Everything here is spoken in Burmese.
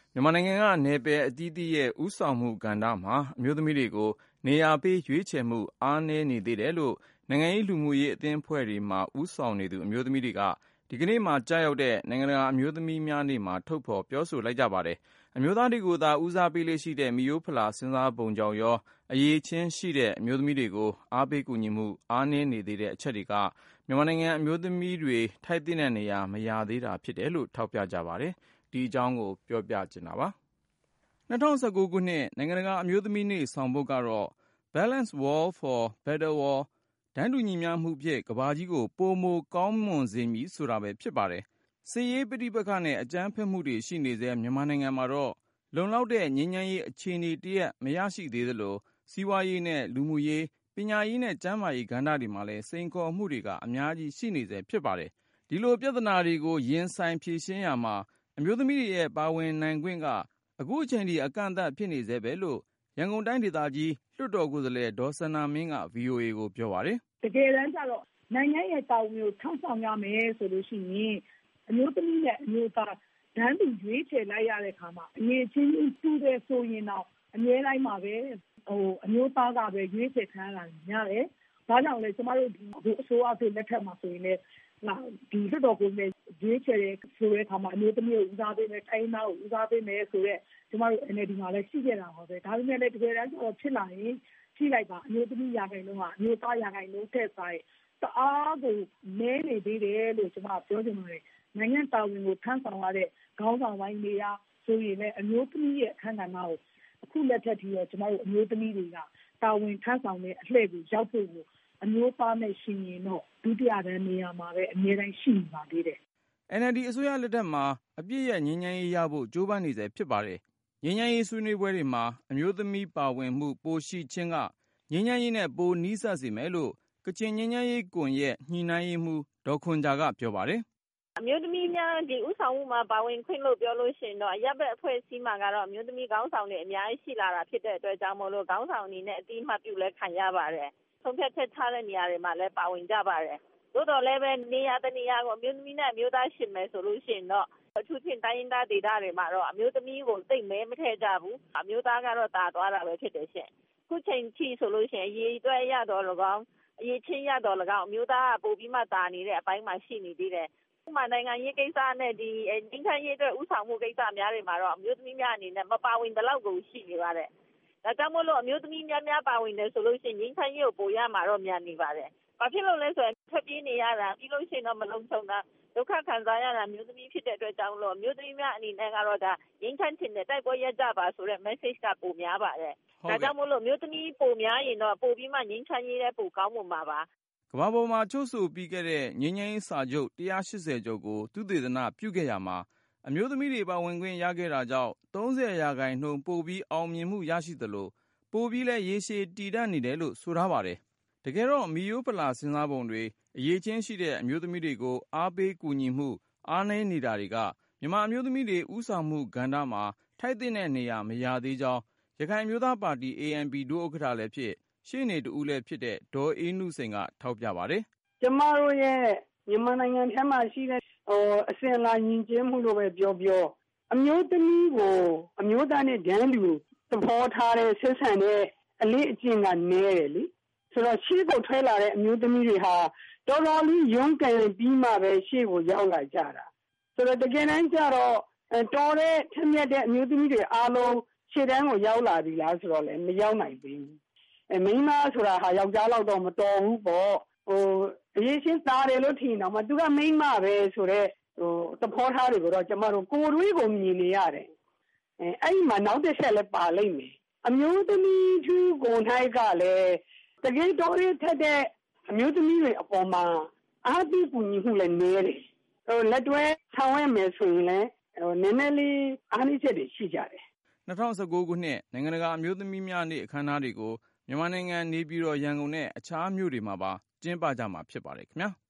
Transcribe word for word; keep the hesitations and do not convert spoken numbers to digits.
မြန်မာနိုင်ငံကနယ်ပယ်အသီးသီးရဲ့ဦးဆောင်မှုကဏ္ဍမှာအမျိုးသမီးတွေကိုနေရာပေးရွေးချယ်မှုအားနည်းနေသေးတယ်လို့နိုင်ငံရေးလူမှုရေးအသင်းအဖွဲ့တွေမှာဦးဆောင်နေသူအမျိုးသမီးတွေကဒီကနေ့မှာကြားရောက်တဲ့နိုင်ငံတကာအမျိုးသမီးများနေ့မှာထုတ်ဖော်ပြောဆိုလိုက်ကြပါတယ်။အမျိုးသားတွေကိုသာဦးစားပေးလေးရှိတဲ့မိယိုးဖလာစဉ်းစားပုံကြောင့်ရောအရေးချင်းရှိတဲ့အမျိုးသမီးတွေကိုအားပေးကူညီမှုအားနည်းနေသေးတဲ့အချက်တွေကမြန်မာနိုင်ငံအမျိုးသမီးတွေထိုက်တဲ့နေရာမရသေးတာဖြစ်တယ်လို့ထောက်ပြကြပါတယ်။ဒီအကြောင်းကိုပြောပြချင်တာပါ။၂၀၁၉ခုနှစ်နိုင်ငံတကာအမျိုးသမီးနေ့ဆောင်ပုဒ်ကတော့ Balance World for Better World တန်းတူညီမျှမှုဖြင့်ကမ္ဘာကြီးကိုပိုမိုကောင်းမွန်စေမည်ဆိုတာပဲဖြစ်ပါတယ်။စစ်ရေးပဋိပက္ခနဲ့အကြမ်းဖက်မှုတွေရှိနေစေမြန်မာနိုင်ငံမှာတော့လုံလောက်တဲ့ငြိမ်းချမ်းရေးအခြေအနေတရက်မရရှိသေးသလိုစီးပွားရေးနဲ့လူမှုရေးပညာရေးနဲ့ကျန်းမာရေးကဏ္ဍတွေမှာလည်းစိန်ခေါ်မှုတွေကအများကြီးရှိနေစေဖြစ်ပါတယ်။ဒီလိုပြဿနာတွေကိုရင်ဆိုင်ဖြေရှင်းရမှာအမျိုးသမီးတွေရဲ့ပါဝင်နိုင်ခွင့်ကအခုအချိန်ထိအကန့်အသတ်ဖြစ်နေသေးပဲလို့ရန်ကုန်တိုင်းဒေသကြီးလွှတ်တော်ကိုယ်စားလှယ်ဒေါ်စန္ဒာမင်းက ဗွီအိုအေကိုပြောပါတယ်။တကယ်တမ်းကျတော့နိုင်ငံရဲ့တာဝန်ကိုထမ်းဆောင်ရမယ်ဆိုလို့ရှိရင်အမျိုးသမီးနဲ့အမျိုးသားတန်းတူရွေးချယ်လိုက်ရတဲ့အခါမှာအရေးချင်းတူတယ်ဆိုရင်တော့အမြဲတမ်းမှာပဲဟိုအမျိုးသားကပဲရွေးချယ်ခံရတာများတယ်။ဘာကြောင့်လဲကျမတို့ဒီအစိုးရအဖြစ်လက်ထက်မှာဆိုရင်လည်းဒီလွှတ်တော်ကိုလည်းရွေးချယ်တဲ့ဆိုတဲ့အခါမှာအမျိုးသမီးကိုဦးစားပေးမယ်တိုင်းသားကိုဦးစားပေးမယ်ဆိုတော့ကျမတို့ N L D မှာလည်းရှိခဲ့တာပါပဲဒါပေမဲ့လည်းတကယ်တမ်းကျတော့ဖြစ်လာရင်ရှိလိုက်ပါအမျိုးသမီးရာခိုင်နှုန်းကအမျိုးသားရာခိုင်နှုန်းထက်ဆိုင်တအားကိုနည်းနေသေးတယ်လို့ကျမပြောချင်ပါတယ်နိုင်ငံတာဝန်ကိုထမ်းဆောင်ရတဲ့ခေါင်းဆောင်ပိုင်းနေရာဆိုရင်လည်းအမျိုးသမီးရဲ့အခမ်းအနားကိုအခုလက်ထက်ထိတော့ကျမတို့အမျိုးသမီးတွေကတာဝန်ထမ်းဆောင်တဲ့အလှည့်ကိုရောက်ဖို့ကိုအမျိုးသားနဲ့ရှင်ရင်တော့ဒုတိယတန်းနေရာမှာပဲအမြဲတမ်းရှိနေပါသေးတယ်။ N L D အစိုးရလက်ထက်မှာအပြည့်ရဲ့ငြိမ်းချမ်းရေးရဖို့ကြိုးပမ်းနေစေဖြစ်ပါတယ်။ငြိမ်းချမ်းရေးဆွေးနွေးပွဲတွေမှာအမျိုးသမီးပါဝင်မှုပိုရှိခြင်းကငြိမ်းချမ်းရေးနဲ့ပိုနီးစပ်စေမယ်လို့ကချင်ငြိမ်းချမ်းရေးကွန်ရက်ညှိနှိုင်းရေးမှူးဒေါ်ခွန်ဂျာကပြောပါတယ်။အမျိုးသမီးများဒီဥဆောင်မှုမှာပါဝင်ခွင့်လို့ပြောလို့ရှိရင်တော့အရပ်ဘက်အဖွဲ့အစည်းမှာကတော့အမျိုးသမီးခေါင်းဆောင်တွေအများကြီးရှိလာတာဖြစ်တဲ့အတွက်ကြောင့်မို့လို့ခေါင်းဆောင်အနေနဲ့အတိအမှတ်ပြုလဲခံရပါတယ်။ဆုံးဖြတ်ချက်ချတဲ့နေရာတွေမှာလည်းပါဝင်ကြပါတယ်။သို့တော်လည်းပဲနေရာတနေရာကိုအမျိုးသမီးနဲ့အမျိုးသားရှင်မယ်ဆိုလို့ရှိရင်တော့အထူးဖြင့်တိုင်းရင်းသားဒေသတွေမှာတော့အမျိုးသမီးကိုသိမ့်မဲမထည့်ကြဘူးအမျိုးသားကတော့တာသွားတာပဲဖြစ်တယ်ရှင်ခုချိန်ထိဆိုလို့ရှိရင်အရေးအတွက်ရတော့၎င်းအရေးချင်းရတော့၎င်းအမျိုးသားကပို့ပြီးမှတာနေတဲ့အပိုင်းမှာရှိနေသေးတယ်ဥပမာနိုင်ငံရေးကိစ္စနဲ့ဒီငင်းချမ်းရေးအတွက်ဥဆောင်မှုကိစ္စများတွေမှာတော့အမျိုးသမီးများအနေနဲ့မပါဝင်တဲ့လောက်ကိုရှိနေပါတယ်ဒါကြောင့်မို့လို့အမျိုးသမီးများများပါဝင်တယ်ဆိုလို့ရှိရင်ငင်းချမ်းရေးကိုပို့ရမှာတော့များနေပါတယ်ဘာဖြစ်လို့လဲဆိုရင်ထွက်ပြေးနေရတာပြီးလို့ရှိရင်တော့မလုံခြုံတာဒုက္ခခံစားရတာမျိုးသမီးဖြစ်တဲ့အတွက်ကြောင့်လို့မျိုးသမီးများအနေနဲ့ကတော့ဒါငင်းချမ်းခြင်းနဲ့တိုက်ပွဲရပ်ကြပါဆိုတဲ့ message ကပိုများပါတယ်ဒါကြောင့်မို့လို့မျိုးသမီးပိုများရင်တော့ပိုပြီးမှငင်းချမ်းရေးတဲ့ပိုကောင်းမှုမှာပါကမ္ဘာပေါ်မှာချုပ်ဆိုပြီးခဲ့တဲ့ငြိမ်းချမ်းရေးစာချုပ်one eightyကျော်ကိုသုတေသနပြုခဲ့ရမှာအမျိုးသမီးတွေပါဝင်ခွင့်ရခဲ့တာကြောင့်thirtyရာခိုင်နှုန်းပိုပြီးအောင်မြင်မှုရရှိသလိုပိုပြီးလဲရေရှည်တည်တံ့နေတယ်လို့ဆိုထားပါတယ်တကယ်တော့မိယိုးဖလာစဉ်းစားပုံတွေအရေးချင်းရှိတဲ့အမျိုးသမီးတွေကိုအားပေးကူညီမှုအားနည်းနေတာတွေကမြန်မာအမျိုးသမီးတွေဥဆောင်မှုကဏ္ဍမှာထိုက်တဲ့နေရာမရသေးကြောင်းရခိုင်မျိုးသားပါတီ A N P ဒုဥက္ကဋ္ဌလည်းဖြစ်ရှေ့နေတူဦးလည်းဖြစ်တဲ့ဒေါ်အေးနုစိန်ကထောက်ပြပါတယ်ကျမတို့ရဲ့မြန်မာနိုင်ငံထဲမှာရှိတဲ့ဟိုအစဉ်အလာညီကျင်းမှုလို့ပဲပြောပြောအမျိုးသမီးကိုအမျိုးသားနဲ့ဒန်းလူသဘောထားတဲ့ဆက်ဆံတဲ့အလေးအကျင့်ကနည်းတယ်လေဆိုတော့ရှေ့ကိုထွဲလာတဲ့အမျိုးသမီးတွေဟာတော်တော်လေးရုန်းကန်ပြီးမှပဲရှေ့ကိုရောက်လာကြတာဆိုတော့တကယ်တမ်းကျတော့တော်တဲ့ထက်မြက်တဲ့အမျိုးသမီးတွေအားလုံးရှေ့တန်းကိုရောက်လာပြီလားဆိုတော့လည်းမရောက်နိုင်ဘူးအဲမိန်းမဆိုတာဟာယောက်ျားလောက်တော့မတော်ဘူးပေါ့ဟိုအရေးချင်းသားတယ်လို့ထင်တော့မှသူကမိန်းမပဲဆိုတော့ဟိုသဘောထားတွေကိုတော့ကျမတို့ကိုယ်တွေးကိုမြင်နေရတယ်အဲအဲ့ဒီမှာနောက်တစ်ချက်လည်းပါလိမ့်မယ်အမျိုးသမီးသူကိုယ်၌ကလည်းတကယ်တော်ရထက်တဲ့အမျိုးသမီးတွေအပေါ်မှာအားပေးကူညီမှုလည်းနည်းတယ်ဟိုလက်တွဲဆောင်ရွက်မယ်ဆိုရင်လည်းဟိုနည်းနည်းလေးအားနည်းချက်တွေရှိကြတယ်၂၀၁၉ခုနှစ်နိုင်ငံတကာအမျိုးသမီးများနေ့အခမ်းအနားတွေကိုမြန်မာနိုင်ငံနေပြည်တော်ရန်ကုန်နဲ့အခြားမြို့တွေမှာပါကျင်းပကြမှာဖြစ်ပါတယ်ခင်ဗျာ